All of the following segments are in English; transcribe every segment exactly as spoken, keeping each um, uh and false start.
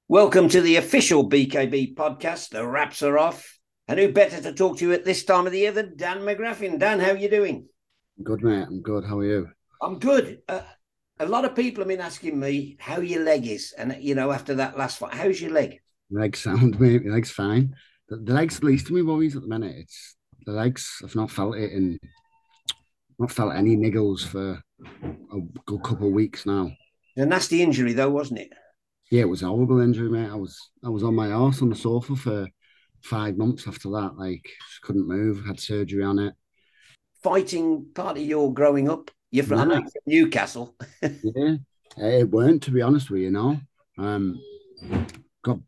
Welcome to the official B K B podcast. The wraps are off. And who better to talk to you at this time of the year than Dan McGraffin? Dan, how are you doing? Good, mate. I'm good. How are you? I'm good. Uh, a lot of people have been asking me how your leg is. And, you know, after that last fight, how's your leg? My legs sound, mate. My legs fine. The, the legs, least of me worries at the minute. It's the legs. I've not felt it and not felt any niggles for a good couple of weeks now. A nasty injury, though, wasn't it? Yeah, it was a horrible injury, mate. I was I was on my arse on the sofa for five months after that. Like, just couldn't move. Had surgery on it. Fighting part of your growing up. You're from, I know Yeah, you're from Newcastle. yeah. It weren't, to be honest with you, you know. Um, got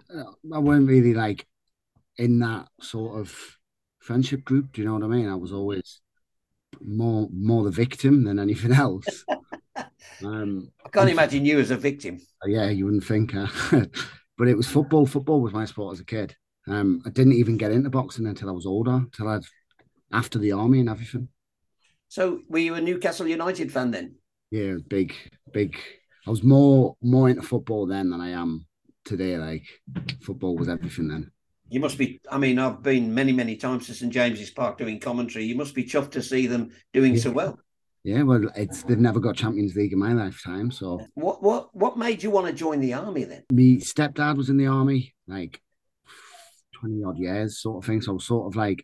I weren't really like in that sort of friendship group. Do you know what I mean? I was always more more the victim than anything else. Um, I can't imagine you as a victim. yeah, you wouldn't think, huh? But it was football. Football was my sport as a kid. Um, I didn't even get into boxing until I was older, until I'd after the army and everything. So were you a Newcastle United fan then? Yeah, big, big. I was more more into football then than I am today. Like football was everything then. You must be, I mean, I've been many, many times to St James's Park doing commentary. You must be chuffed to see them doing Yeah, so well. yeah. Well, it's they've never got Champions League in my lifetime. So What what what made you want to join the army then? me stepdad was in the army, like twenty odd years, sort of thing. So I was sort of like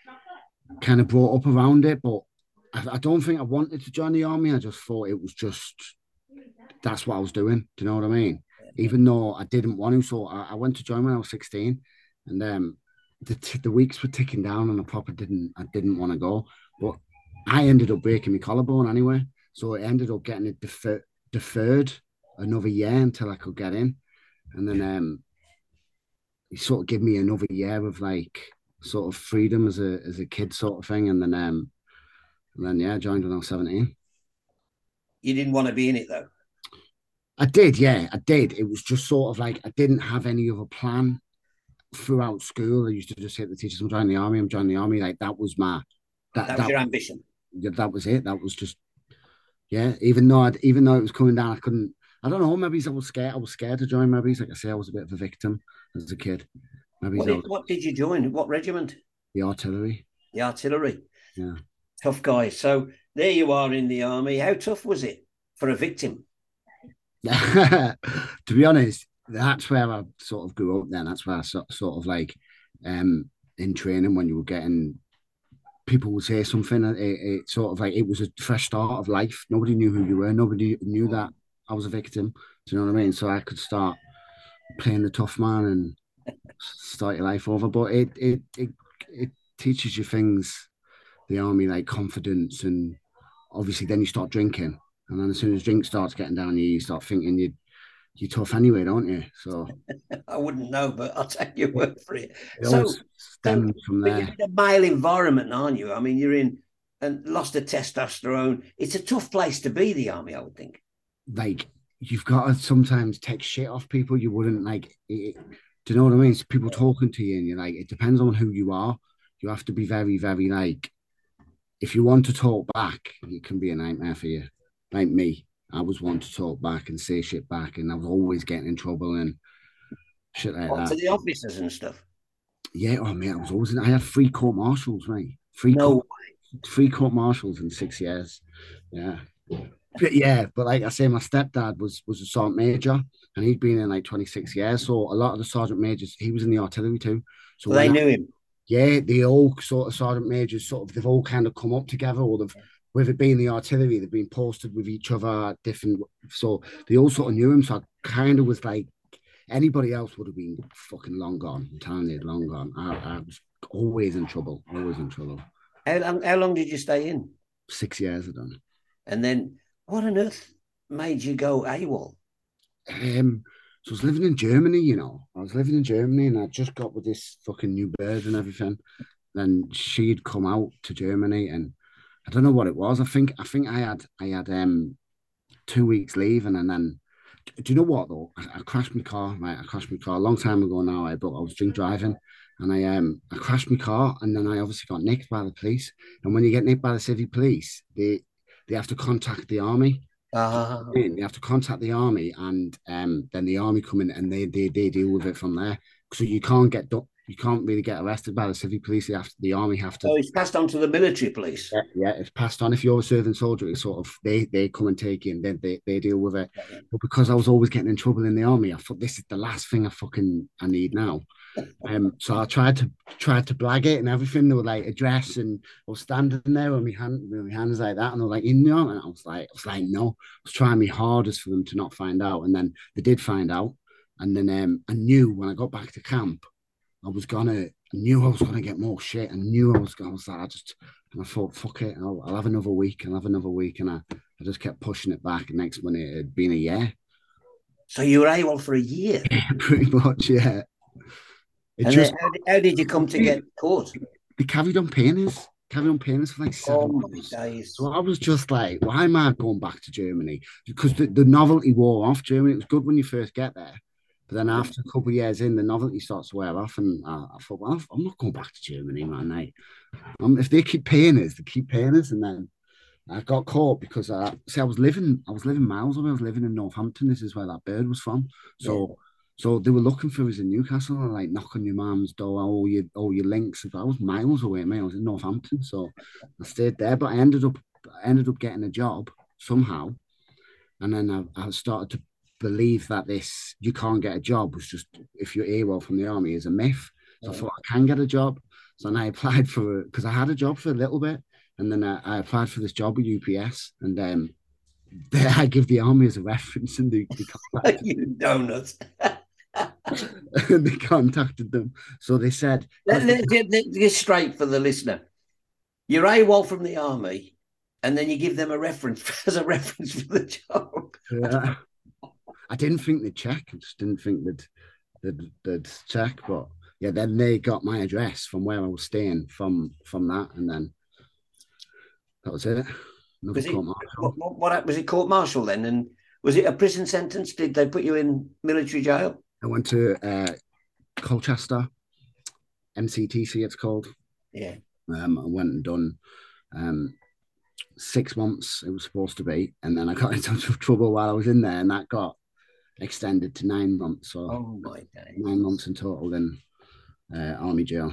kind of brought up around it, but I, I don't think I wanted to join the army. I just thought it was just that's what I was doing. Do you know what I mean? Even though I didn't want to, so I, I went to join when I was sixteen, and um, the t- the weeks were ticking down, and I probably didn't I didn't want to go, but I ended up breaking my collarbone anyway, so it ended up getting it defer- deferred another year until I could get in, and then um, he sort of gave me another year of like sort of freedom as a as a kid sort of thing, and then um, and then yeah, I joined when I was seventeen. You didn't want to be in it though. I did, yeah, I did. It was just sort of like I didn't have any other plan throughout school. I used to just say to the teachers, "I'm joining the army. I'm joining the army." Like that was my that That was that your ambition. that was it. That was just yeah. Even though I'd, even though it was coming down, I couldn't. I don't know. Maybe I was scared. I was scared to join. Maybe like I say, I was a bit of a victim as a kid. Maybe What I did was what did you join? What regiment? the artillery. The artillery. Yeah. Tough guy. So there you are in the army. How tough was it for a victim? To be honest, that's where I sort of grew up. Then that's where I sort, sort of like um in training when you were getting people would say something. It, it sort of like it was a fresh start of life. Nobody knew who you were. Nobody knew that I was a victim. Do you know what I mean? So I could start playing the tough man and start your life over. But it it it, it teaches you things. The army like confidence and obviously then you start drinking. And then as soon as drink starts getting down you, you start thinking you you're tough anyway, don't you? So I wouldn't know, but I'll take your word for it. it all So, so stems from but you're there. in a male environment, aren't you? I mean, you're in and lost of testosterone. It's a tough place to be, the army, I would think. Like you've got to sometimes take shit off people you wouldn't like. It, do you know what I mean? It's people talking to you, and you're like, it depends on who you are. You have to be very, very like. If you want to talk back, it can be a nightmare for you. Like me, I was one to talk back and say shit back, and I was always getting in trouble and shit like What, that. to the officers and stuff. Yeah, oh mate, I was always. In, I had three court martials, mate. Three court, No, three court martials in six years. Yeah, but yeah, but like I say, my stepdad was was a sergeant major, and he'd been in like twenty six years. So a lot of the sergeant majors, he was in the artillery too. So they when I, knew him. yeah, the all sort of sergeant majors, sort of, they've all kind of come up together, or they've, with it being the artillery, they've been posted with each other at different. So they all sort of knew him. So I kind of was like, anybody else would have been fucking long gone. I'm telling you, long gone. I, I was always in trouble, always in trouble. How long, how long did you stay in? Six years I've done. And then what on earth made you go AWOL? Um, so I was living in Germany, you know. I was living in Germany and I just got with this fucking new bird and everything. Then she'd come out to Germany and I don't know what it was. I think I think I had I had um two weeks leaving and then do you know what though? I, I crashed my car, right? I crashed my car a long time ago now, I but I was drink driving and I um I crashed my car and then I obviously got nicked by the police. And when you get nicked by the city police, they they have to contact the army. Ah, You have to contact the army, and um, then the army come in and they, they they deal with it from there. So you can't get you can't really get arrested by the civil police. You have to, the army have to. so it's passed on to the military police. Yeah, yeah, it's passed on. If you're a serving soldier, it's sort of they they come and take you, and then they, they deal with it. But because I was always getting in trouble in the army, I thought this is the last thing I fucking I need now. Um, so I tried to tried to blag it and everything. They were like address, and I was standing there with my hand with my hands like that, and they were like in the army. And I was like, I was like, no. I was trying my hardest for them to not find out, and then they did find out. And then um, I knew when I got back to camp, I was gonna. I knew I was gonna get more shit. I knew I was gonna. I was like, I just. And I thought, fuck it, I'll, I'll have another week, and I'll have another week, and I, I just kept pushing it back. And next minute, it had been a year. So you were AWOL for a year. Yeah, pretty much, yeah. It and just, how, did, how did you come to get caught? They carried on paying us, carried on paying us for like seven Oh my months. days. So I was just like, why am I going back to Germany? Because the, the novelty wore off. Germany, it was good when you first get there. But then after a couple of years in, the novelty starts to wear off. And I, I thought, well, I'm not going back to Germany, man. Like, um, if they keep paying us, they keep paying us. And then I got caught because I see I was living, I was living miles away. I was living in Northampton. This is where that bird was from. So. Yeah. So they were looking for us in Newcastle and like knock on your mum's door, all your all your links. I was miles away, mate. I was in Northampton, so I stayed there. But I ended up I ended up getting a job somehow, and then I, I started to believe that this you can't get a job was just if you're AWOL from the army is a myth. So yeah. I thought I can get a job. So then I applied for because I had a job for a little bit, and then I, I applied for this job with U P S, and um, I give the army as a reference, and they, they you donuts. And they contacted them. So they said, let, let, get, get straight for the listener. You're AWOL from the army, and then you give them a reference as a reference for the job. Yeah. I didn't think they'd check. I just didn't think they'd, they'd, they'd check. But yeah, then they got my address from where I was staying from from that, and then that was it. Was it what, what, what was it court martial then? And was it a prison sentence? Did they put you in military jail? I went to uh, Colchester, M C T C it's called. Yeah. Um, I went and done um, six months it was supposed to be, and then I got into trouble while I was in there, and that got extended to nine months. So oh my God. Nine months in total in uh, army jail.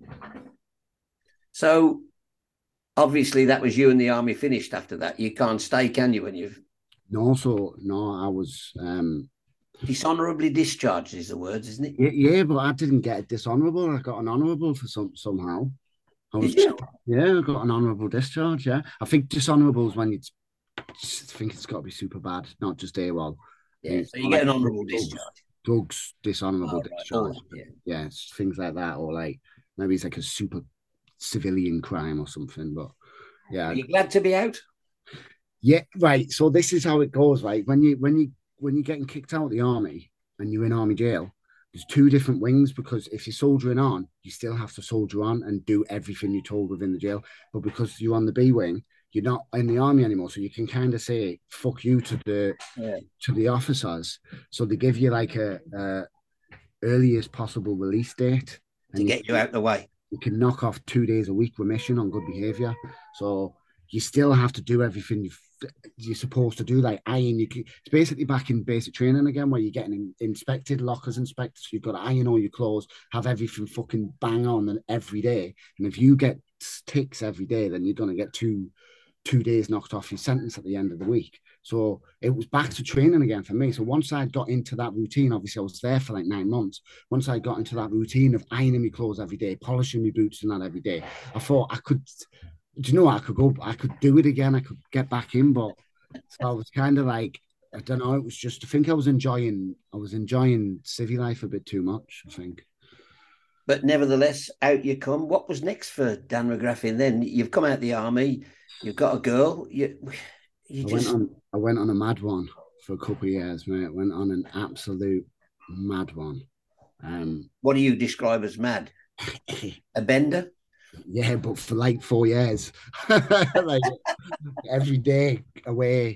So obviously that was you and the army finished after that. You can't stay, can you, when you've... No, so, no, I was... Um, dishonourably discharged is the words, isn't it? Yeah, yeah, but I didn't get a dishonourable. I got an honourable for some somehow. I was, Did you? Yeah, I got an honourable discharge, yeah. I think dishonourable is when you think it's got to be super bad, not just AWOL. Yeah, so you get an honourable discharge. Drugs, dishonourable oh, discharge. Right. Oh, yeah. yeah, things like that. Or like, maybe it's like a super civilian crime or something, but yeah. Are you glad to be out? Yeah, right. So this is how it goes, right? When you, when you, when you're getting kicked out of the army and you're in army jail, there's two different wings, because if you're soldiering on, you still have to soldier on and do everything you're told within the jail. But because you're on the B wing, you're not in the army anymore, so you can kind of say "fuck you" to the yeah. to the officers. So they give you like a, a earliest possible release date to get you, you out the way. You can knock off two days a week remission on good behaviour. So you still have to do everything you've you're supposed to do, like iron. You can, it's basically back in basic training again, where you're getting in, inspected, lockers inspected. So you've got to iron all your clothes, have everything fucking bang on every day. And if you get ticks every day, then you're going to get two two days knocked off your sentence at the end of the week. So it was back to training again for me. So once I got into that routine, obviously I was there for like nine months. Once I got into that routine of ironing my clothes every day, polishing my boots and that every day, I thought I could. Do you know, I could go, I could do it again. I could get back in, but so I was kind of like, I don't know. It was just, I think I was enjoying, I was enjoying civvy life a bit too much, I think. But nevertheless, out you come. What was next for Dan McGraffin then? You've come out of the army, you've got a girl. You, you I just... went on, I went on a mad one for a couple of years, mate. I went on an absolute mad one. Um, what do you describe as mad? A bender? Yeah, but for like four years, like every day away,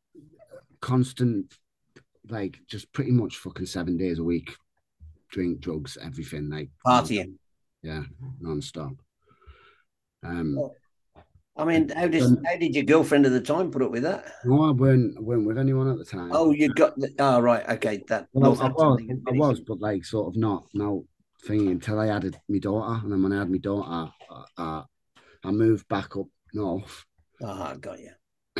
constant, like just pretty much fucking seven days a week, drink, drugs, everything, like partying. Yeah, non-stop. Um, I mean, how did Um, how did your girlfriend at the time put up with that? no, I weren't, I weren't with anyone at the time. Oh, you got the, oh right, okay, that Well, I, I Northampton was, thing had I finished. was, but like sort of not now thinking until I had my daughter, and then when I had my daughter, I, I, I moved back up north, Ah, got you.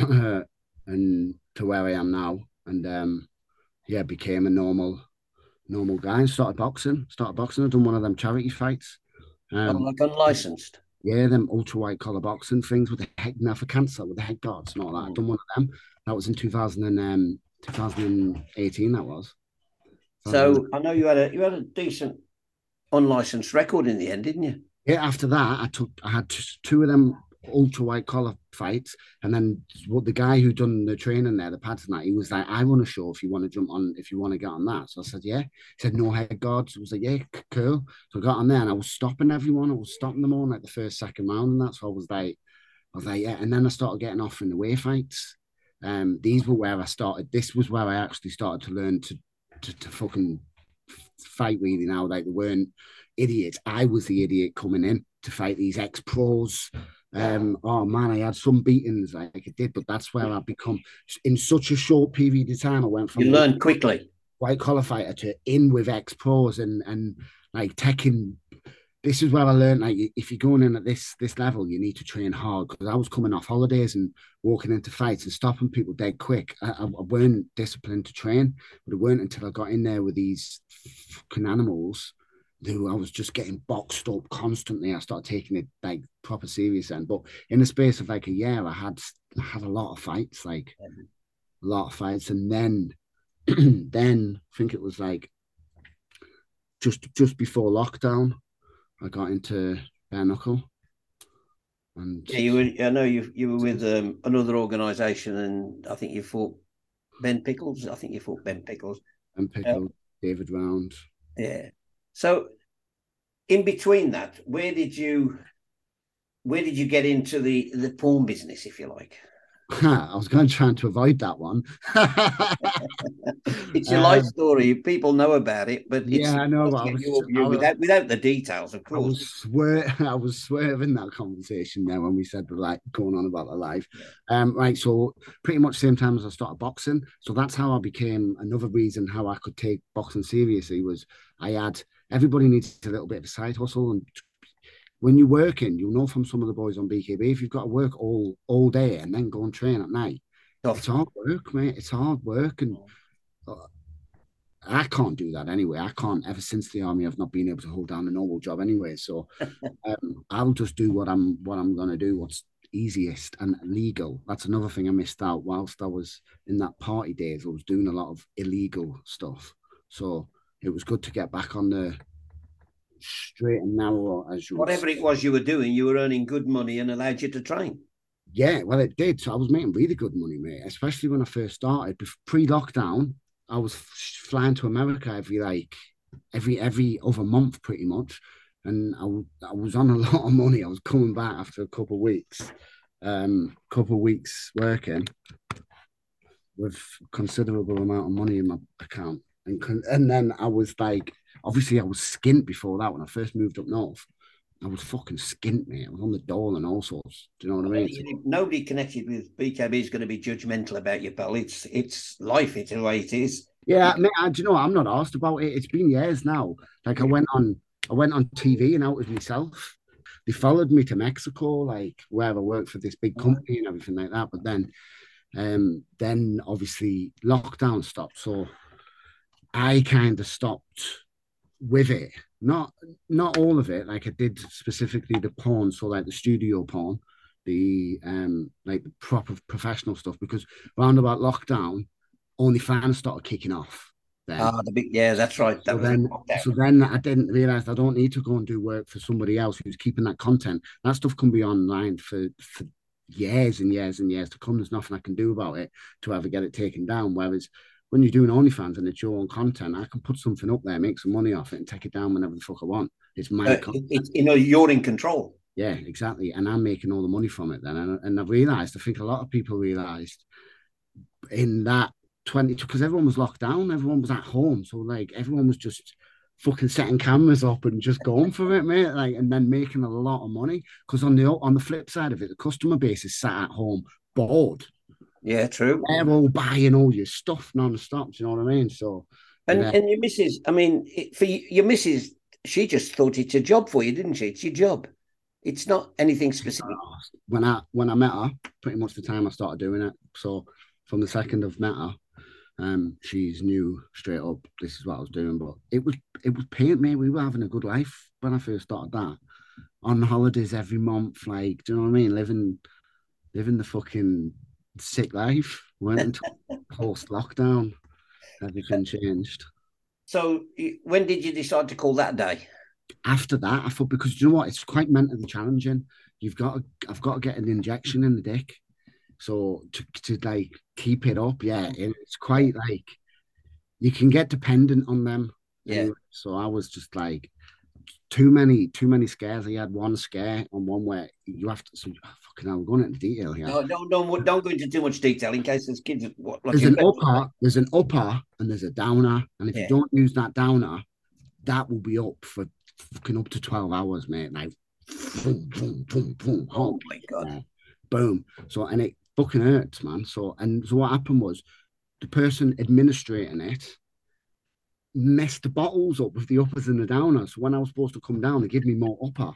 and to where I am now, and um, yeah, became a normal, normal guy and started boxing. Started boxing. I've done one of them charity fights. Oh, Um, like unlicensed. yeah, them ultra white collar boxing things with the head now for cancer with the head guards and all that. I've Mm. done one of them. That was in two thousand and um, twenty eighteen. That was. So I know you had a you had a decent unlicensed record in the end, didn't you? Yeah, after that, I took I had two of them ultra white collar fights, and then what the guy who done the training there, the pads and that, he was like, "I want to show if you want to jump on, if you want to get on that." So I said, "Yeah." He said, "No head guards." I was like, "Yeah, cool." So I got on there, and I was stopping everyone. I was stopping them all like the first, second round, and that's so I was like, I was like, "Yeah." And then I started getting off in the way fights. Um, these were where I started. This was where I actually started to learn to to, to fucking fight really now. Like they weren't idiots. I was the idiot coming in to fight these ex pros. Um, oh man, I had some beatings like I did, but that's where I've become in such a short period of time. I went You from learned quickly. white collar fighter to in with ex pros and and like taking. This is where I learned like if you're going in at this this level, you need to train hard because I was coming off holidays and walking into fights and stopping people dead quick. I, I weren't disciplined to train, but it weren't until I got in there with these fucking animals who I was just getting boxed up constantly. I started taking it like proper serious then. But in the space of like a year, I had I had a lot of fights, like a lot of fights, and then then I think it was like just just before lockdown, I got into bare knuckle, and Yeah, you were. I know you you were with um, another organisation, and I think you fought Ben Pickles. I think you fought Ben Pickles. and Uh, Pickle, David Round. yeah. So in between that, where did you where did you get into the the porn business, if you like? I was going to try to avoid that one. It's your life um, story. People know about it, but it's yeah, I know, nice but to I get was, you, I you was, without without the details, of I course. was swear, I was swerving that conversation there when we said the like going on about the life. Yeah. Um, right, so pretty much same time as I started boxing. So that's how I became another reason how I could take boxing seriously was I had everybody needs a little bit of a side hustle and when you're working, you'll know from some of the boys on B K B if you've got to work all all day and then go and train at night, it's Tough. hard work, mate. It's hard work, and uh, I can't do that anyway. I can't. Ever since the army, I've not been able to hold down a normal job anyway. So um, I'll just do what I'm what I'm gonna do. What's easiest and legal. That's another thing I missed out whilst I was in that party days. I was doing a lot of illegal stuff. So it was good to get back on the straight and narrow, as you would say. Whatever it was you were doing, you were earning good money and allowed you to train. Yeah, well, it did. So I was making really good money, mate. Especially when I first started. Pre-lockdown, I was flying to America every like every every other month, pretty much, and I, I was on a lot of money. I was coming back after a couple of weeks, um, couple of weeks working with considerable amount of money in my account, and and then I was like, obviously, I was skint before that when I first moved up north. I was fucking skint, mate. I was on the dole and all sorts. Do you know what I mean? So, Nobody connected with B K B is going to be judgmental about you, pal. It's it's life. It's the way it is. yeah, mate, I, do you know what? I'm not asked about it. It's been years now. Like I went on, I went on T V and out with myself. They followed me to Mexico, like where I worked for this big company and everything like that. But then, um, then obviously lockdown stopped, so I kind of stopped with it. Not not all of it. Like I did specifically the porn, so like the studio porn, the um like the proper professional stuff. Because round about lockdown, OnlyFans started kicking off. Then Ah, the big yeah, that's right. That so was it. then so then I didn't realize I don't need to go and do work for somebody else who's keeping that content. That stuff can be online for for years and years and years to come. There's nothing I can do about it to ever get it taken down. Whereas when you're doing OnlyFans and it's your own content, I can put something up there, make some money off it, and take it down whenever the fuck I want. It's my Uh, content. it, it, you know, you're in control. Yeah, exactly. And I'm making all the money from it then. And, and I've realized, I think a lot of people realized in that twenty, because everyone was locked down, everyone was at home. So, like, everyone was just fucking setting cameras up and just going for it, mate. Like, and then making a lot of money. Because on the on the flip side of it, the customer base is sat at home bored. Yeah, true. They're all buying all your stuff non-stop. Do you know what I mean? So, And yeah, and your missus, I mean, it, for you, your missus, she just thought it's a job for you, didn't she? It's your job. It's not anything specific. when I when I met her, pretty much the time I started doing it. So from the second I've met her, um, she's knew straight up this is what I was doing. But it was it was paying me. We were having a good life when I first started that. On holidays every month, like, do you know what I mean? Living living the fucking sick life. Went until post lockdown, everything changed. So when did you decide to call that day? After that, I thought because you know what, it's quite mentally challenging. You've got to, I've got to get an injection in the dick, so to to like keep it up, yeah, it's quite like you can get dependent on them. Yeah. Anyway, so I was just like too many too many scares. I had one scare on one where you have to. So, oh, fucking hell, we're going into detail here. No, don't don't don't go into too much detail in case there's kids. What, There's an upper, there's an upper, and there's a downer, and if yeah. you don't use that downer, that will be up for fucking up to twelve hours, mate. Like, boom, boom, boom, boom. Oh my god, yeah. Boom. So and it fucking hurts, man. So and so what happened was the person administrating it messed the bottles up with the uppers and the downers. So when I was supposed to come down, they give me more upper.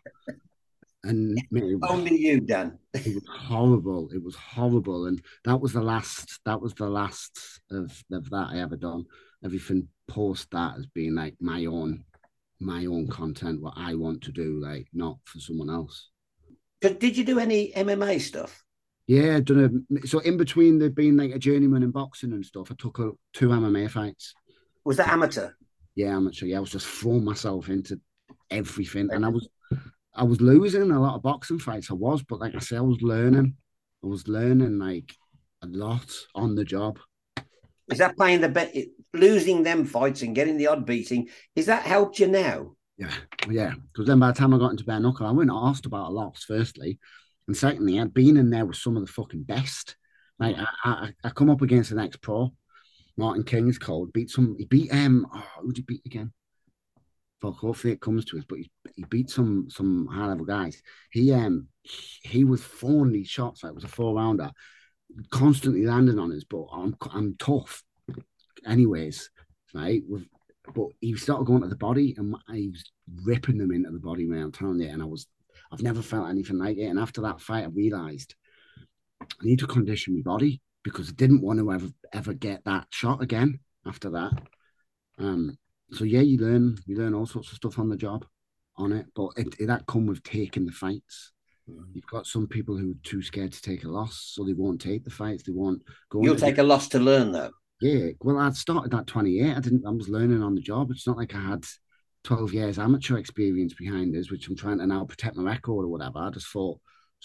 And mate, it was, only you, Dan. It was horrible. It was horrible, and that was the last. That was the last of, of that I ever done. Everything post that has been like my own, my own content, what I want to do, like not for someone else. But did you do any M M A stuff? Yeah, I've done a. So in between there being like a journeyman in boxing and stuff, I took a, two M M A fights. Was that amateur? Yeah, amateur. Yeah, I was just throwing myself into everything, and I was. I was losing a lot of boxing fights. I was, but like I said, I was learning. I was learning like a lot on the job. Is that playing the bet, losing them fights and getting the odd beating? Is that helped you now? Yeah, yeah. Because then by the time I got into bare knuckle, I wasn't asked about a lot. Firstly, and secondly, I'd been in there with some of the fucking best. Like I, I, I come up against an ex-pro, Martin King's called. Beat some. He beat um. Oh, who did he beat again? Fuck, hopefully it comes to us, but he, he beat some some high level guys. He um he was throwing these shots like it was a four rounder, constantly landing on us. But I'm I'm tough, anyways, right? With, but he started going to the body, and he was ripping them into the body, man. I'm telling you, and I was I've never felt anything like it. And after that fight, I realised I need to condition my body because I didn't want to ever ever get that shot again after that. Um. So yeah, you learn you learn all sorts of stuff on the job, on it. But it, it that come with taking the fights. Mm-hmm. You've got some people who are too scared to take a loss, so they won't take the fights. They won't go. You'll take the... a loss to learn, though. Yeah, well, I'd started at twenty-eight. I didn't. I was learning on the job. It's not like I had twelve years amateur experience behind us, which I'm trying to now protect my record or whatever. I just thought,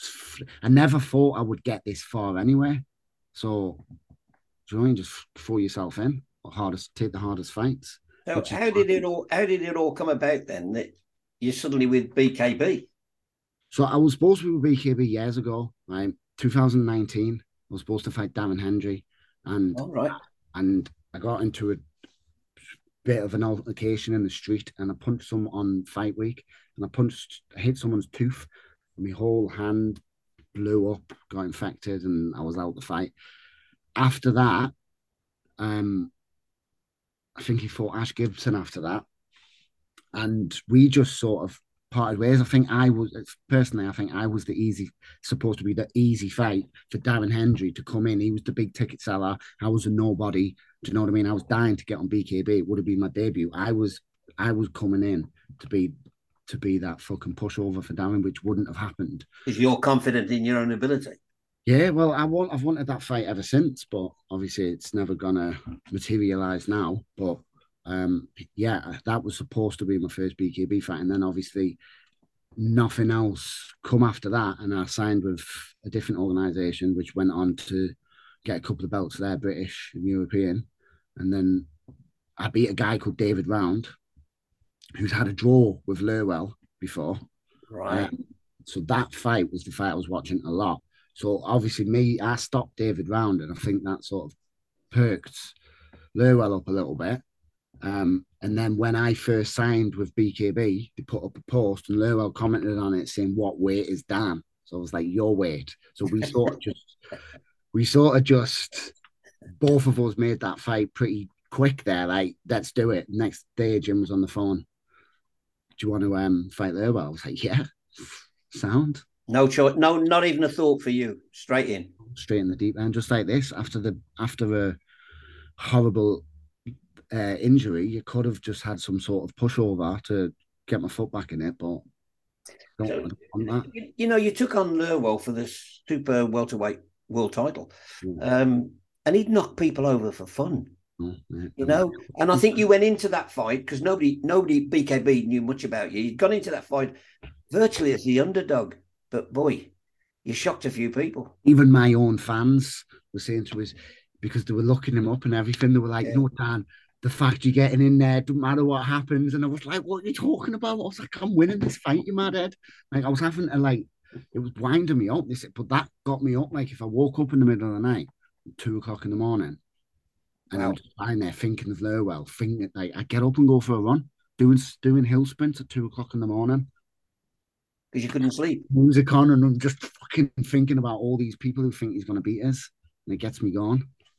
I never thought I would get this far anyway. So, do you know what I mean? Just throw yourself in. Or hardest, take the hardest fights. So how did it all? How did it all come about then that you're suddenly with B K B? So I was supposed to be with B K B years ago, right? twenty nineteen. I was supposed to fight Darren Hendry, and all right. and I got into a bit of an altercation in the street, and I punched someone on fight week, and I punched, I hit someone's tooth, and my whole hand blew up, got infected, and I was out the fight. After that, um. I think he fought Ash Gibson after that. And we just sort of parted ways. I think I was, personally, I think I was the easy, supposed to be the easy fight for Darren Hendry to come in. He was the big ticket seller. I was a nobody. Do you know what I mean? I was dying to get on B K B. It would have been my debut. I was, I was coming in to be, to be that fucking pushover for Darren, which wouldn't have happened. Because you're confident in your own ability. Yeah, well, I want, I've wanted that fight ever since, but obviously it's never gonna materialize now. But um, yeah, that was supposed to be my first B K B fight, and then obviously nothing else come after that, and I signed with a different organization, which went on to get a couple of belts there, British and European, and then I beat a guy called David Round, who's had a draw with Lerwell before. Right. Um, so that fight was the fight I was watching a lot. So obviously me, I stopped David Round, and I think that sort of perked Lerwell up a little bit. Um, and then when I first signed with B K B, they put up a post and Lerwell commented on it saying, "What weight is Dan?" So I was like, "Your weight." So we sort of just, we sort of just, both of us made that fight pretty quick there. Like, let's do it. Next day, Jim was on the phone. Do you want to um fight Lerwell? I was like, yeah, sound. No choice. No, not even a thought for you. Straight in. Straight in the deep end, just like this. After the after a horrible uh, injury, you could have just had some sort of pushover to get my foot back in it, but don't, So, I don't want that. you, you know, you took on Lerwell for the super welterweight world title, Mm. um, and he'd knock people over for fun. Oh, yeah, You know, and I think you went into that fight because nobody, nobody B K B knew much about you. You'd gone into that fight virtually as the underdog, but boy, you shocked a few people. Even my own fans were saying to us, because they were looking him up and everything, they were like, Yeah. "No, Dan, the fact you're getting in there doesn't matter what happens." And I was like, "What are you talking about?" I was like, "I'm winning this fight, you mad head." Like, I was having to, like, it was winding me up. This, but that got me up. Like, if I woke up in the middle of the night, two o'clock in the morning, and Wow. I'm just lying there thinking of Lerwell, thinking, like, I get up and go for a run, doing doing hill sprints at two o'clock in the morning, Because you couldn't sleep. music on, and I'm just fucking thinking about all these people who think he's going to beat us, and it gets me going.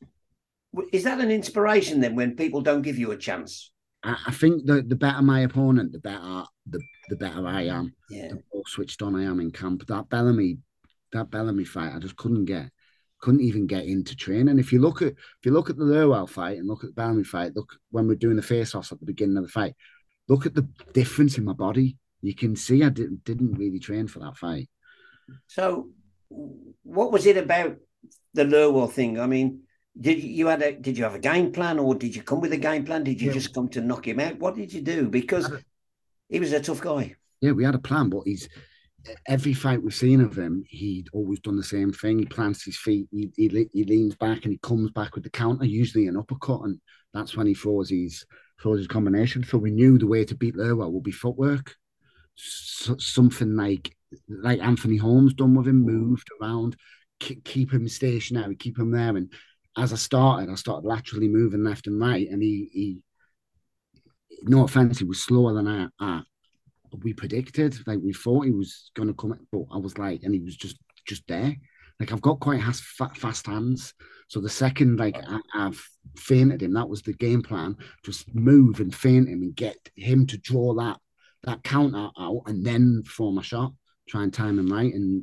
Is that an inspiration then when people don't give you a chance? I, I think the the better my opponent, the better the the better I am. Yeah. The more switched on I am in camp. That Bellamy, that Bellamy fight, I just couldn't get, couldn't even get into training. If you look at if you look at the Lerwell fight and look at the Bellamy fight, look when we're doing the face-offs at the beginning of the fight, look at the difference in my body. You can see I didn't didn't really train for that fight. So, what was it about the Lerwell thing? I mean, did you had a did you have a game plan, or did you come with a game plan? Did you Yeah. just come to knock him out? What did you do? Because he was a tough guy. Yeah, we had a plan, but he's every fight we've seen of him, he'd always done the same thing. He plants his feet, he, he, he leans back, and he comes back with the counter, usually an uppercut, and that's when he throws his throws his combination. So we knew the way to beat Lerwell would be footwork, so, something like like Anthony Holmes done with him, moved around, keep, keep him stationary, keep him there. And as I started, I started laterally moving left and right, and he, he no offense, he was slower than I, I we predicted. Like, we thought he was going to come, but I was like, and he was just just there. Like, I've got quite has, fast hands, so the second like I, I've feinted him, that was the game plan. Just move and feint him and get him to draw that that counter out, and then throw my shot, try and time him right, and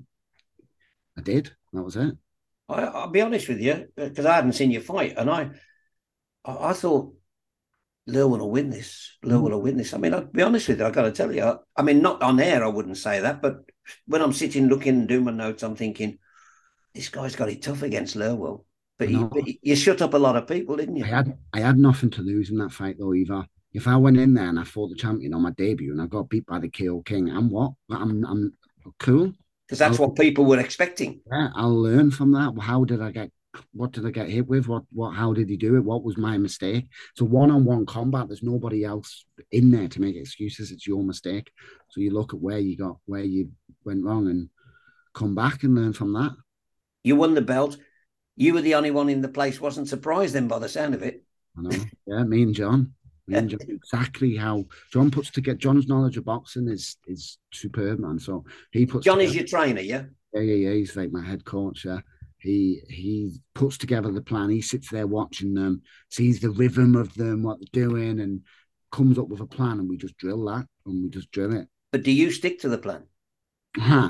I did. That was it. I, I'll be honest with you, because I hadn't seen you fight, and I I, I thought Lerwell will win this. Lerwell will win this. I mean, I'll be honest with you, I've got to tell you. I, I mean, not on air, I wouldn't say that, but when I'm sitting looking and doing my notes, I'm thinking, this guy's got it tough against Lerwell. But, you, but you shut up a lot of people, didn't you? I had I had nothing to lose in that fight though, either. If I went in there and I fought the champion on my debut and I got beat by the K O King, I'm what? I'm I'm cool. Because that's I'll, what people were expecting. Yeah, I'll learn from that. How did I get? What did I get hit with? What what? How did he do it? What was my mistake? So one-on-one combat, there's nobody else in there to make excuses. It's your mistake. So you look at where you got, where you went wrong, and come back and learn from that. You won the belt. You were the only one in the place. Wasn't surprised then by the sound of it. I know. Yeah, me and John. Me and John, exactly how John puts to get John's knowledge of boxing is is superb, man. So he puts. John is your trainer, yeah. Yeah, yeah, yeah. He's like my head coach. Yeah. He he puts together the plan. He sits there watching them, sees the rhythm of them, what they're doing, and comes up with a plan. And we just drill that, and we just drill it. But do you stick to the plan? Huh.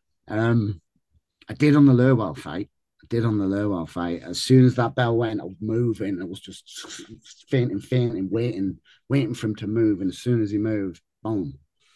Um, I did on the Lerwell fight. I did on the Lerwell fight. As soon as that bell went, I was moving. I was just fainting, fainting, waiting, waiting for him to move. And as soon as he moved, boom,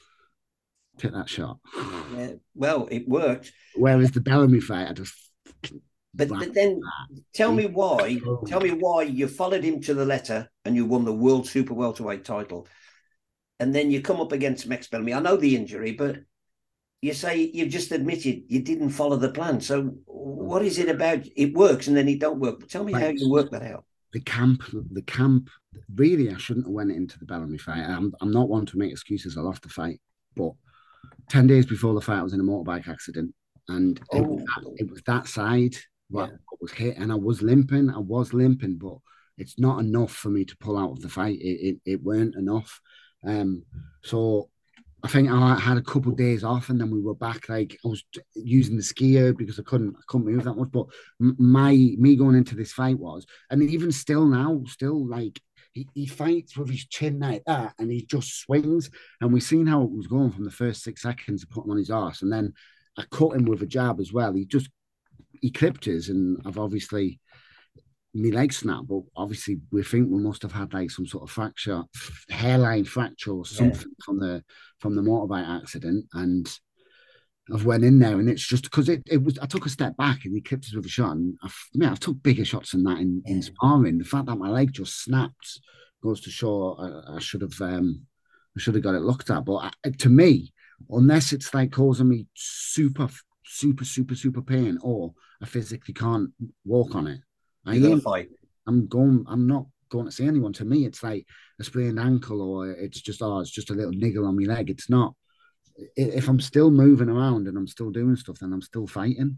took that shot. Yeah, well, it worked. Whereas the Bellamy fight, I just. But, but then, tell me why. Tell me why you followed him to the letter and you won the World Super Welterweight title, and then you come up against Max Bellamy. I know the injury, but you say you've just admitted you didn't follow the plan. So what is it about? It works and then it don't work. But tell me right. how you work that out. The camp, the camp. Really, I shouldn't have went into the Bellamy fight. I'm, I'm not one to make excuses. I lost the fight, but ten days before the fight, I was in a motorbike accident, and oh. it, was that, it was that side. What yeah. was hit, and I was limping. I was limping, but it's not enough for me to pull out of the fight. It it, it weren't enough. Um, so I think I had a couple of days off, and then we were back. Like I was using the skier because I couldn't, I couldn't move that much. But my me going into this fight was, and even still now, still like he, he fights with his chin like that, and he just swings. And we've seen how it was going from the first six seconds of putting him on his arse, and then I cut him with a jab as well. He just he clipped us, and I've obviously my leg snapped, but obviously we think we must have had like some sort of fracture, hairline fracture or something yeah. from the from the motorbike accident. And I've went in there, and it's just because it, it was I took a step back and he clipped us with a shot, and I've, I mean, I've took bigger shots than that in, yeah. in sparring. The fact that my leg just snapped goes to show I, I should have um I should have got it looked at. But I, to me, unless it's like causing me super super super super pain, or I physically can't walk on it, I You're gonna fight. I'm going. I'm not going to see anyone. To me, it's like a sprained ankle, or it's just oh, it's just a little niggle on my leg. It's not. If I'm still moving around and I'm still doing stuff, then I'm still fighting.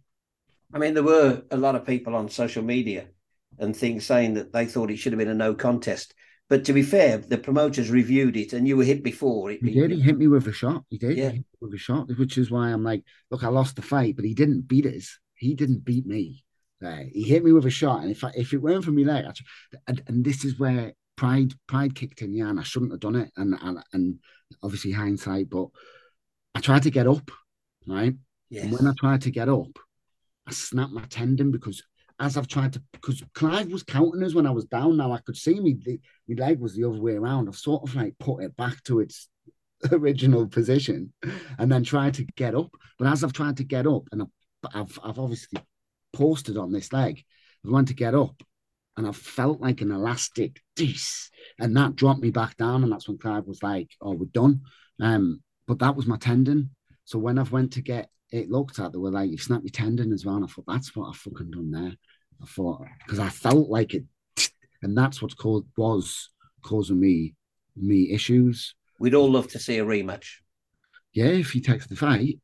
I mean, there were a lot of people on social media and things saying that they thought it should have been a no contest. But to be fair, the promoters reviewed it, and you were hit before. He did. He hit me with a shot. He did. Yeah. He hit me with a shot, which is why I'm like, look, I lost the fight, but he didn't beat us. He didn't beat me. Uh, he hit me with a shot, and if I, if it weren't for me leg, actually, and, and this is where pride pride kicked in. Yeah, and I shouldn't have done it, and and, and obviously hindsight. But I tried to get up, right? Yes. And when I tried to get up, I snapped my tendon because as I've tried to, because Clive was counting us when I was down. Now I could see me, the, my leg was the other way around. I've sort of like put it back to its original position, and then tried to get up. But as I've tried to get up, and I've I've, I've obviously posted on this leg, I went to get up, and I felt like an elastic, and that dropped me back down, and that's when Clive was like, "Oh, we're done." Um, but that was my tendon. So when I've went to get it looked at, they were like, "You've snapped your tendon as well." And I thought, that's what I fucking done there. I thought because I felt like it, and that's what's caused was causing me me issues. We'd all love to see a rematch. Yeah, if he takes the fight,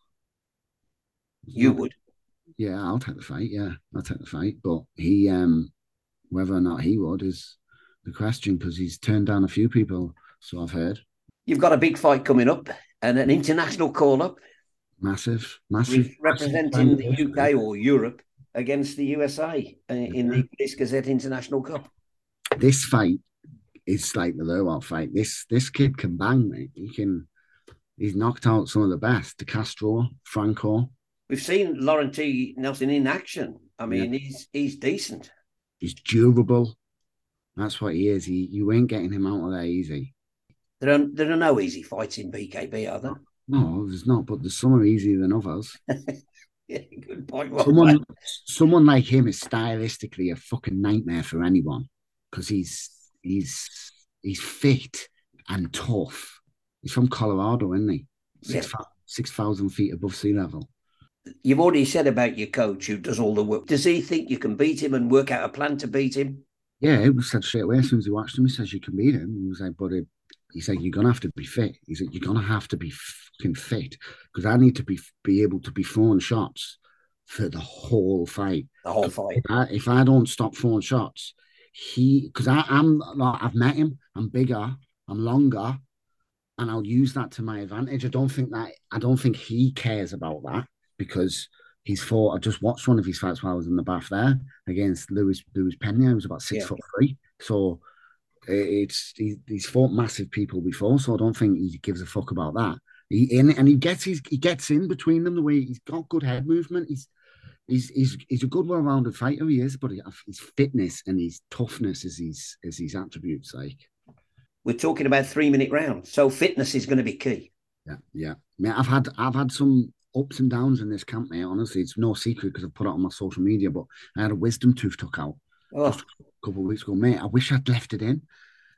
you would. Yeah, I'll take the fight. Yeah, I'll take the fight. But he, um, whether or not he would is the question, because he's turned down a few people, so I've heard. You've got a big fight coming up and an international call-up. Massive, massive. Representing massive the U K or Europe against the U S A in yeah. the Police Gazette International Cup. This fight is like the Lowell fight. This this kid can bang, mate. He can. He's knocked out some of the best. De Castro, Franco. We've seen Lauren T. Nelson in action. I mean, yeah. he's he's decent. He's durable. That's what he is. He, you ain't getting him out of there easy. There are, there are no easy fights in B K B, are there? No, there's not, but there's some are easier than others. Yeah, good point. Someone, someone like him is stylistically a fucking nightmare for anyone because he's he's he's fit and tough. He's from Colorado, isn't he? Six yeah. six thousand feet above sea level. You've already said about your coach who does all the work. Does he think you can beat him and work out a plan to beat him? Yeah, he said straight away as soon as he watched him, he says you can beat him. He was like, but it, he said you're gonna have to be fit. He said you're gonna have to be fucking fit because I need to be be able to be throwing shots for the whole fight. The whole fight. If I, if I don't stop throwing shots, he because I'm I've met him. I'm bigger. I'm longer, and I'll use that to my advantage. I don't think that I don't think he cares about that. Because he's fought, I just watched one of his fights while I was in the bath there against Luis Luis Pena, who was about six yeah. foot three. So it's he, he's fought massive people before, so I don't think he gives a fuck about that. He in and he gets his he gets in between them the way he's got good head movement. He's he's he's he's a good well-rounded fighter. He is, but his fitness and his toughness is his is his attributes. Like we're talking about three minute rounds, so fitness is going to be key. Yeah, yeah. I mean, I've had I've had some ups and downs in this camp, mate. Honestly, it's no secret because I've put it on my social media, but I had a wisdom tooth took out oh. just a couple of weeks ago, mate. I wish I'd left it in.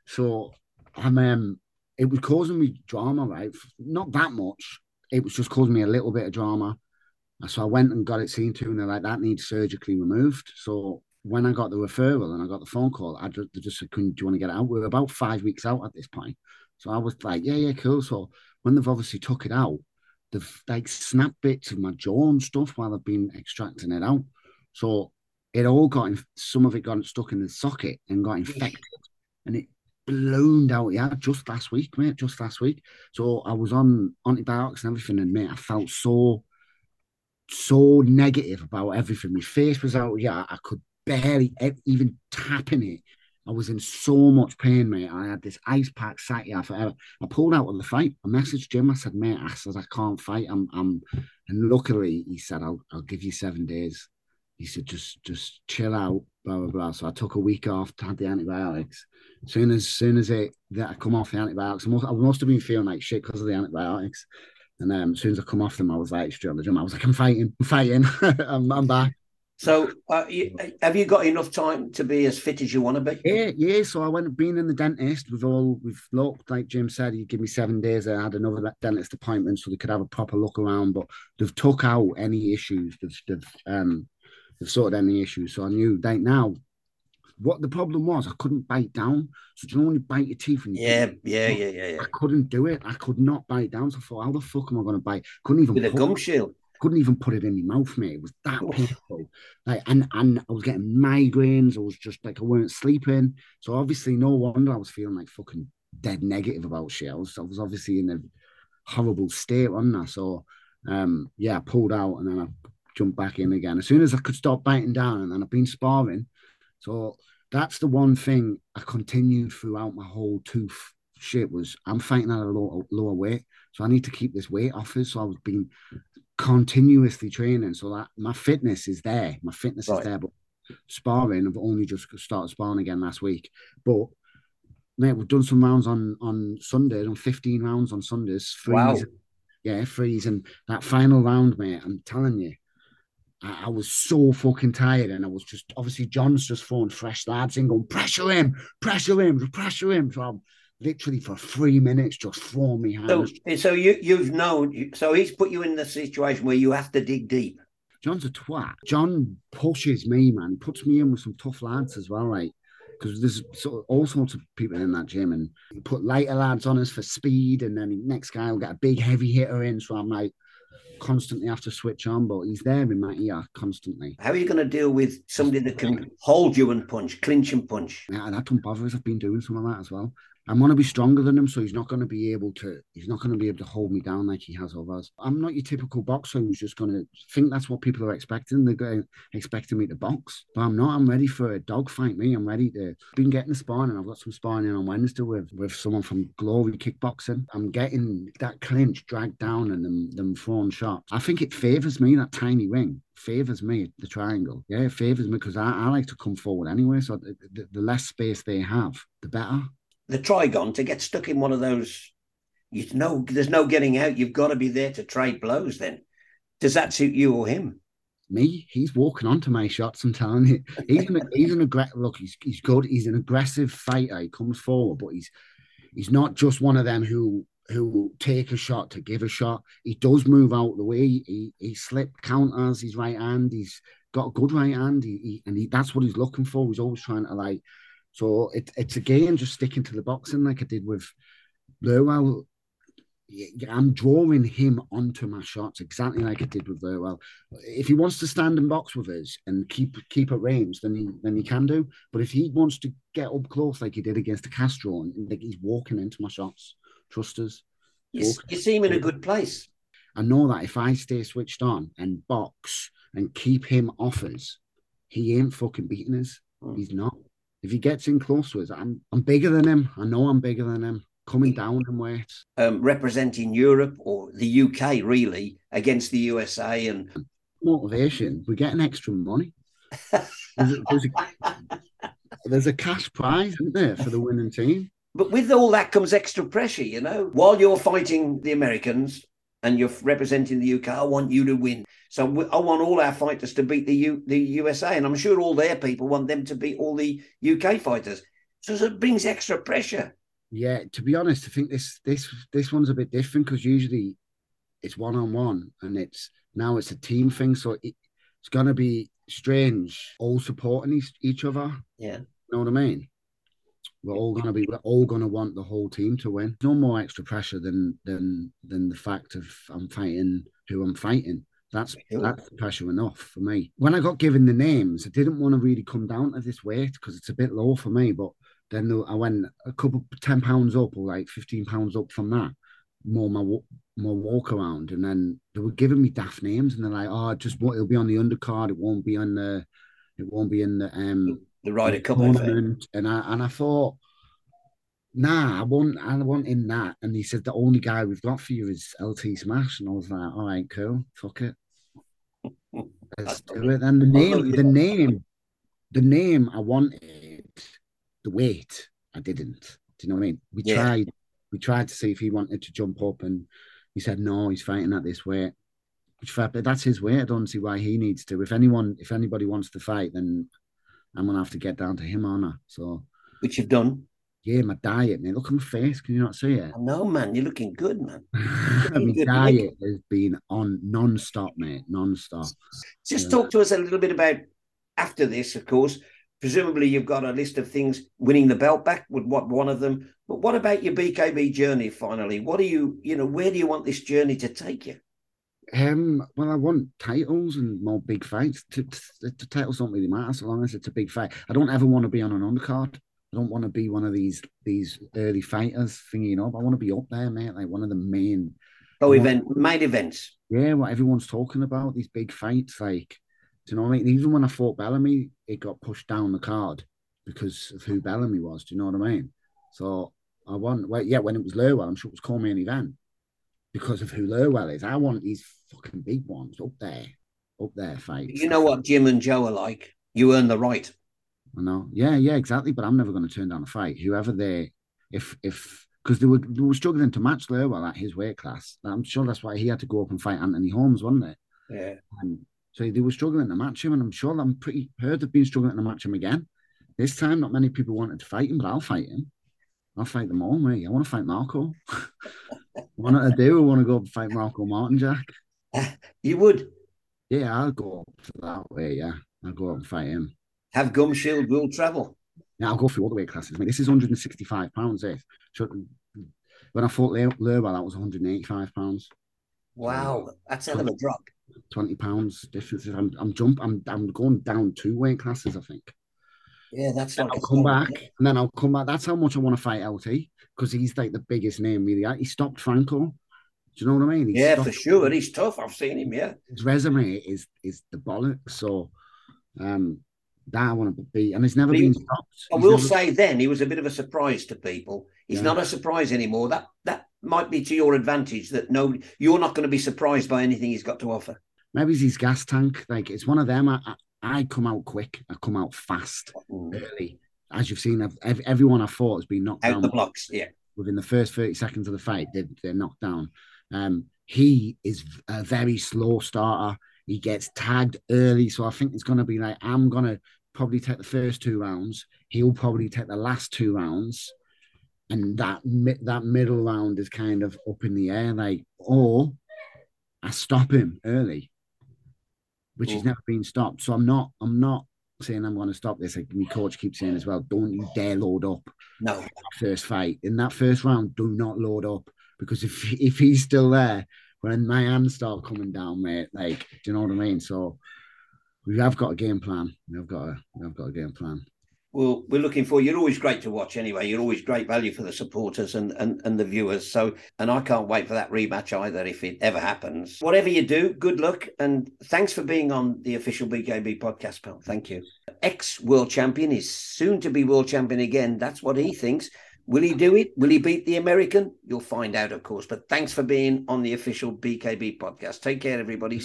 So I'm um it was causing me drama, right? Not that much. It was just causing me a little bit of drama. So I went and got it seen to, and they're like, that needs surgically removed. So when I got the referral and I got the phone call, I just, they just said, do you want to get it out? We were about five weeks out at this point. So I was like, yeah, yeah, cool. So when they've obviously took it out, they've like snapped bits of my jaw and stuff while I've been extracting it out. So it all got in, some of it got stuck in the socket and got infected, and it ballooned out. Yeah, just last week, mate. Just last week. So I was on antibiotics and everything, and mate, I felt so so negative about everything. My face was out. Yeah, I could barely even tapping it. I was in so much pain, mate. I had this ice pack sat here forever. I pulled out of the fight. I messaged Jim. I said, mate, I said I can't fight. I'm, I'm, and luckily he said, I'll, I'll give you seven days. He said, just, just chill out, blah blah blah. So I took a week off, had the antibiotics. Soon as, soon as it that I come off the antibiotics, I must, I must have been feeling like shit because of the antibiotics. And um, as soon as I come off them, I was like straight on the gym. I was like, I'm fighting, I'm fighting, I'm, I'm back. So, uh, you, have you got enough time to be as fit as you want to be? Yeah, yeah. So I went being in the dentist. We've all we've looked, like Jim said, he gave me seven days. I had another dentist appointment so they could have a proper look around. But they've took out any issues. They've they've um they've sorted any issues. So I knew like now what the problem was. I couldn't bite down. So you know when you bite your teeth and you Yeah, yeah, yeah, yeah, yeah. I couldn't do it. I could not bite down. So I thought, how the fuck am I going to bite? Couldn't even With a put, gum shield. couldn't even put it in my mouth, mate. It was that Oof. painful. Like, and and I was getting migraines. I was just like I weren't sleeping. So obviously, no wonder I was feeling like fucking dead negative about shit. I was, I was obviously in a horrible state, wasn't I? So um, yeah, I pulled out and then I jumped back in again as soon as I could stop biting down. And then I've been sparring. So that's the one thing I continued throughout my whole tooth shit was I'm fighting at a low, lower weight. So I need to keep this weight off it. So I was being continuously training so that my fitness is there. My fitness right. is there, but sparring, I've only just started sparring again last week. But mate, we've done some rounds on on Sunday, done fifteen rounds on Sundays. Freeze, wow. Yeah, freeze. And that final round, mate, I'm telling you, I, I was so fucking tired. And I was just, obviously, John's just throwing fresh lads in, going, pressure him, pressure him, pressure him. So I'm literally for three minutes just throwing me hands. So, so you, you've known, so he's put you in the situation where you have to dig deep. John's a twat. John pushes me, man. He puts me in with some tough lads as well, like, because there's sort of all sorts of people in that gym, and he put lighter lads on us for speed, and then the next guy will get a big heavy hitter in. So I'm like constantly have to switch on, but he's there in my ear constantly. How are you going to deal with somebody that can hold you and punch, clinch and punch? Yeah, that don't bother us. I've been doing some of that as well. I'm going to be stronger than him, so he's not going to be able to. He's not going to be able to hold me down like he has others. I'm not your typical boxer who's just going to think that's what people are expecting. They're going expecting me to box, but I'm not. I'm ready for a dogfight. Me, I'm ready to. Been getting sparring, and I've got some sparring in on Wednesday with with someone from Glory Kickboxing. I'm getting that clinch dragged down and them them throwing shots. I think it favors me, that tiny ring. Favors me, the triangle. Yeah, it favors me because I, I like to come forward anyway. So the, the, the less space they have, the better. The trigon, to get stuck in one of those, you know, there's no getting out. You've got to be there to trade blows then. Does that suit you or him? Me? He's walking onto my shots, I'm telling you. He's an, he's an aggressive, look, he's, he's good. He's an aggressive fighter. He comes forward, but he's he's not just one of them who who take a shot to give a shot. He does move out the way. He he slip counters his right hand. He's got a good right hand. He, he and he, that's what he's looking for. He's always trying to like. So it, it's again just sticking to the boxing like I did with Lerwell. I'm drawing him onto my shots exactly like I did with Lerwell. If he wants to stand and box with us and keep keep at range, then he then he can do. But if he wants to get up close like he did against the Castro, and like he's walking into my shots, trust us. You, you seem in a good place. I know that if I stay switched on and box and keep him off us, he ain't fucking beating us. Hmm. He's not. If he gets in close to us, I'm I'm bigger than him. I know I'm bigger than him. Coming down in weight. Um, representing Europe or the U K, really, against the U S A. And motivation, we're getting extra money. there's, a, there's, a, there's a cash prize, isn't there, for the winning team? But with all that comes extra pressure, you know. While you're fighting the Americans and you're representing the U K, I want you to win. So I want all our fighters to beat the U, the U S A, and I'm sure all their people want them to beat all the U K fighters. So it brings extra pressure. Yeah, to be honest, I think this this this one's a bit different because usually it's one on one, and it's now it's a team thing. So it, it's gonna be strange, all supporting each, each other. Yeah, you know what I mean. We're all gonna be we're all gonna want the whole team to win. No more extra pressure than than than the fact of I'm fighting who I'm fighting. That's Sure. that's pressure enough for me. When I got given the names, I didn't want to really come down to this weight because it's a bit low for me. But then I went a couple ten pounds up or like fifteen pounds up from that, more my more walk around, and then they were giving me daft names, and they're like, "Oh, just what it'll be on the undercard. It won't be on the, it won't be in the um the Ryder Cup tournament." And I and I thought, nah, I want I want in that. And he said the only guy we've got for you is L T Smash, and I was like, all right, cool, fuck it. Let's do it. And the name, the name, the name I wanted, the weight, I didn't. Do you know what I mean? We yeah. tried, we tried to see if he wanted to jump up, and he said no, he's fighting at this weight. Which fair, but that's his weight. I don't see why he needs to. If anyone, if anybody wants to fight, then I'm gonna have to get down to him, aren't I? So, which you've done. Yeah, my diet, mate. Look at my face. Can you not see it? No, man. You're looking good, man. My good, diet Nick. has been on non-stop, mate. Non-stop. Just yeah. talk to us a little bit about after this, of course. Presumably, you've got a list of things. Winning the belt back would what one of them. But what about your B K B journey? Finally, what do you, you know, where do you want this journey to take you? Um, well, I want titles and more big fights. The titles don't really matter so long as it's a big fight. I don't ever want to be on an undercard. I don't want to be one of these these early fighters thinking up. I want to be up there, mate, like one of the main oh event want, main events. Yeah, what everyone's talking about, these big fights. Like, do you know what I mean? Even when I fought Bellamy, it got pushed down the card because of who Bellamy was. Do you know what I mean? So I want, well, yeah, when it was Lerwell, I'm sure it was called main event because of who Lerwell is. I want these fucking big ones up there, up there fights. You know what Jim and Joe are like. You earn the right. I know, yeah, yeah, exactly. But I'm never going to turn down a fight. Whoever they, if if because they were they were struggling to match Lerwell at his weight class. I'm sure that's why he had to go up and fight Anthony Holmes, wasn't it? Yeah. And so they were struggling to match him, and I'm sure I'm pretty heard they've been struggling to match him again. This time, not many people wanted to fight him, but I'll fight him. I'll fight them all, mate. I want to fight Marco. What I do, I want to go up and fight Marco Martin, Jack. You would? Yeah, I'll go up that way. Yeah, I'll go up and fight him. Have Gum Shield will travel. Yeah, I'll go through all the weight classes. I mean, this is one hundred sixty-five pounds. Eh? When I fought Lerwell, that was one hundred eighty-five pounds. Wow, that's a hell of a drop. Twenty pounds difference. I'm I'm jump. I'm I'm going down two weight classes. I think. Yeah, that's. Like I'll come back, yeah. and then I'll come back. That's how much I want to fight L T because he's like the biggest name really. He stopped Franco. Do you know what I mean? He yeah, stopped, for sure. He's tough. I've seen him. Yeah, his resume is is the bollocks. So, um. that I want to be, and it's never he, been stopped. I he's will never... say then he was a bit of a surprise to people. He's yeah. not a surprise anymore. That that might be to your advantage that no, you're not going to be surprised by anything he's got to offer. Maybe it's his gas tank. Like it's one of them. I, I, I come out quick. I come out fast, mm. early. As you've seen, I've, everyone I fought has been knocked out down the blocks. Yeah, within the first thirty seconds of the fight, they're, they're knocked down. Um, he is a very slow starter. He gets tagged early, so I think it's going to be like I'm going to probably take the first two rounds. He'll probably take the last two rounds, and that that middle round is kind of up in the air. Like, or I stop him early, which mm. has never been stopped. So I'm not I'm not saying I'm going to stop this. Like my coach keeps saying as well, don't you dare load up. No, first fight in that first round, do not load up because if if he's still there. When my hands start coming down, mate, like, do you know what I mean? So we have got a game plan. We've got a, we've got a game plan. Well, we're looking for, you're always great to watch anyway. You're always great value for the supporters and, and, and the viewers. So, and I can't wait for that rematch either if it ever happens. Whatever you do, good luck. And thanks for being on the official B K B podcast, pal. Thank you. Ex-world champion is soon to be world champion again. That's what he thinks. Will he do it? Will he beat the American? You'll find out, of course. But thanks for being on the official B K B podcast. Take care, everybody.